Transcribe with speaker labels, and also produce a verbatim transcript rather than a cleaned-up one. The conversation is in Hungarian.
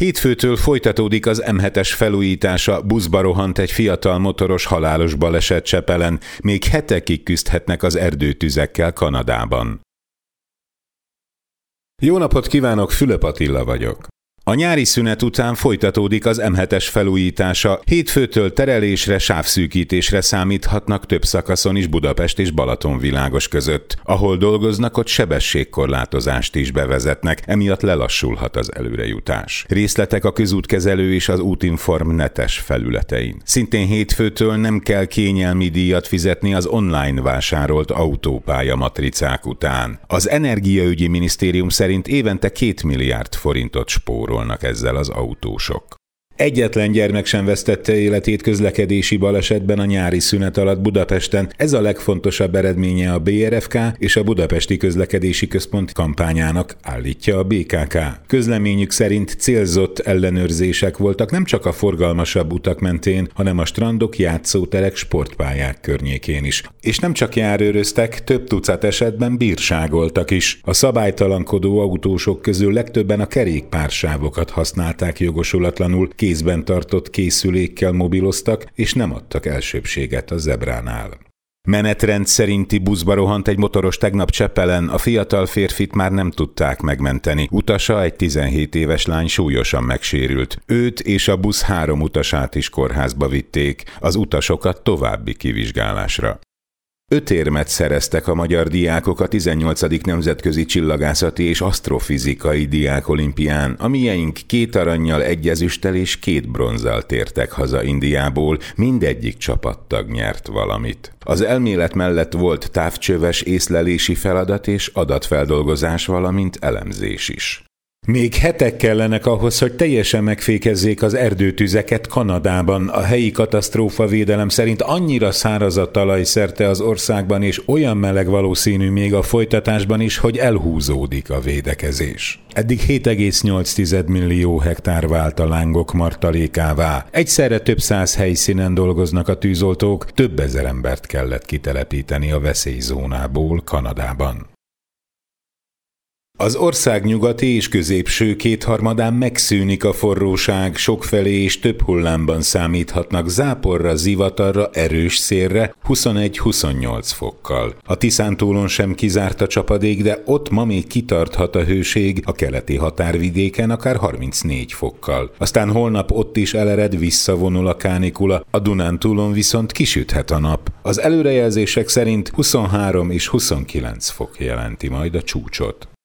Speaker 1: Hétfőtől folytatódik az em hetes felújítása, buszba rohant egy fiatal motoros halálos baleset Csepelen, még hetekig küzdhetnek az erdőtüzekkel Kanadában. Jó napot kívánok, Fülöp Attila vagyok. A nyári szünet után folytatódik az em hetes felújítása, hétfőtől terelésre, sávszűkítésre számíthatnak több szakaszon is Budapest és Balatonvilágos között. Ahol dolgoznak, ott sebességkorlátozást is bevezetnek, emiatt lelassulhat az előrejutás. Részletek a közútkezelő és az Útinform netes felületein. Szintén hétfőtől nem kell kényelmi díjat fizetni az online vásárolt autópálya matricák után. Az Energiaügyi Minisztérium szerint évente két milliárd forintot spórol ezzel az autósok. Egyetlen gyermek sem vesztette életét közlekedési balesetben a nyári szünet alatt Budapesten. Ez a legfontosabb eredménye a bé er ef ká és a Budapesti Közlekedési Központ kampányának, állítja a bé ká ká. Közleményük szerint célzott ellenőrzések voltak nem csak a forgalmasabb utak mentén, hanem a strandok, játszóterek, sportpályák környékén is. És nem csak járőröztek, több tucat esetben bírságoltak is. A szabálytalankodó autósok közül legtöbben a kerékpársávokat használták jogosulatlanul, kézben tartott készülékkel mobiloztak, és nem adtak elsőbbséget a zebránál. Menetrend szerinti buszba rohant egy motoros tegnap Csepelen, a fiatal férfit már nem tudták megmenteni. Utasa, egy tizenhét éves lány súlyosan megsérült. Őt és a busz három utasát is kórházba vitték, az utasokat további kivizsgálásra. Öt érmet szereztek a magyar diákok a tizennyolcadik Nemzetközi Csillagászati és Asztrofizikai Diákolimpián, a mieink két arannyal, egy ezüsttel és két bronzzal tértek haza Indiából, mindegyik csapattag nyert valamit. Az elmélet mellett volt távcsöves észlelési feladat és adatfeldolgozás, valamint elemzés is. Még hetek kellenek ahhoz, hogy teljesen megfékezzék az erdőtüzeket Kanadában. A helyi katasztrófavédelem szerint annyira száraz a talaj szerte az országban, és olyan meleg valószínű még a folytatásban is, hogy elhúzódik a védekezés. Eddig hét egész nyolc millió hektár vált a lángok martalékává. Egyszerre több száz helyszínen dolgoznak a tűzoltók, több ezer embert kellett kitelepíteni a veszélyzónából Kanadában. Az ország nyugati és középső kétharmadán megszűnik a forróság, sokfelé és több hullámban számíthatnak záporra, zivatarra, erős szélre, huszonegy-huszonnyolc fokkal. A Tiszántúlon sem kizárt a csapadék, de ott ma még kitarthat a hőség, a keleti határvidéken akár harmincnégy fokkal. Aztán holnap ott is elered, visszavonul a kánikula, a Dunántúlon viszont kisüthet a nap. Az előrejelzések szerint huszonhárom és huszonkilenc fok jelenti majd a csúcsot.